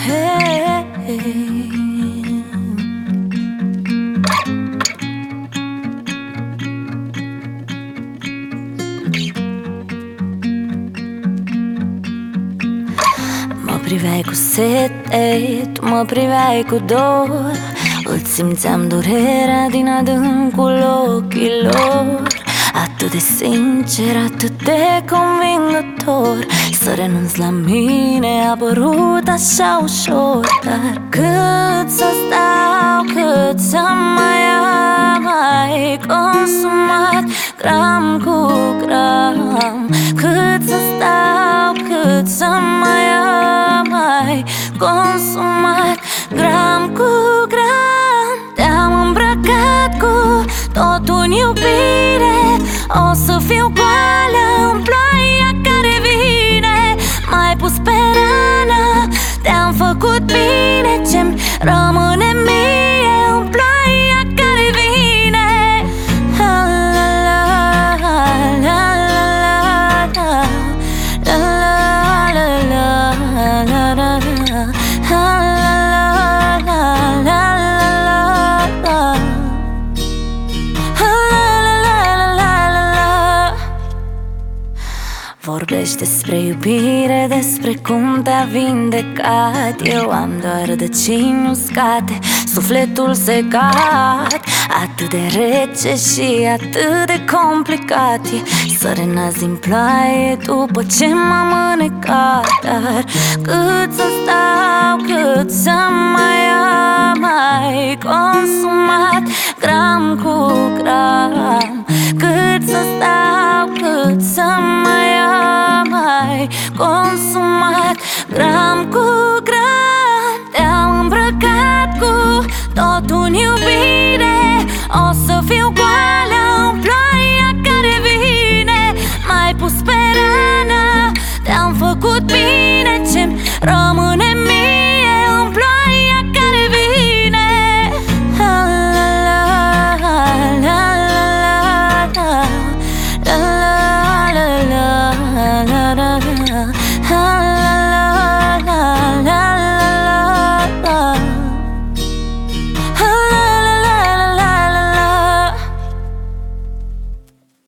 hey. Mă priveai cu sete, tu mă priveai cu dor. Îți simțeam durerea din adâncul ochilor. Atât de sincer, atât de convingător. Să renunț la mine a părut așa ușor. Dar cât să stau, cât să mai am, ai consumat gram cu gram. Cât să stau, cât să mai am, ai consumat gram cu gram. Te-am îmbrăcat cu tot în iubire. O să fiu goală în ploaia care vine. M-ai pus pe rană, te-am făcut bine. Ce-mi rămâne mie în ploaia care vine. La la la la la la la la la la la. Vorbești despre iubire, despre cum te-a vindecat. Eu am doar rădăcini uscate, sufletul secat. Atât de rece și atât de complicat e să renați din ploaie după ce m-am înecat. Dar cât să stau, cât să mai am, ai consumat gram cu gram. Cât să stau, cât să mai am, ai consumat gram cu gram. Te-am îmbrăcat cu tot în iubire. O să fiu goală în ploaia care vine. M-ai pus pe rană, te-am făcut bine. Ce-mi rămâne